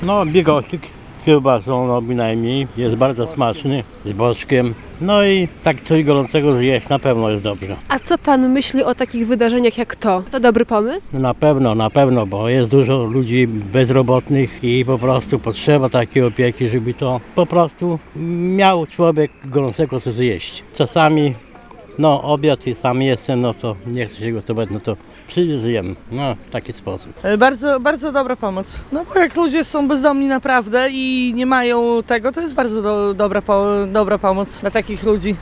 No, bigosik kiełbasą, no bynajmniej, jest bardzo smaczny, z boczkiem. No i tak coś gorącego zjeść na pewno jest dobrze. A co pan myśli o takich wydarzeniach jak to? To dobry pomysł? Na pewno, bo jest dużo ludzi bezrobotnych i po prostu potrzeba takiej opieki, żeby to po prostu miał człowiek gorącego co zjeść. Czasami, no obiad i sam jestem, no to nie chcę się gotować, no to przyjdę zjem, no w taki sposób. Bardzo, bardzo dobra pomoc. No bo jak ludzie są bezdomni naprawdę i nie mają tego, to jest bardzo dobra pomoc dla takich ludzi.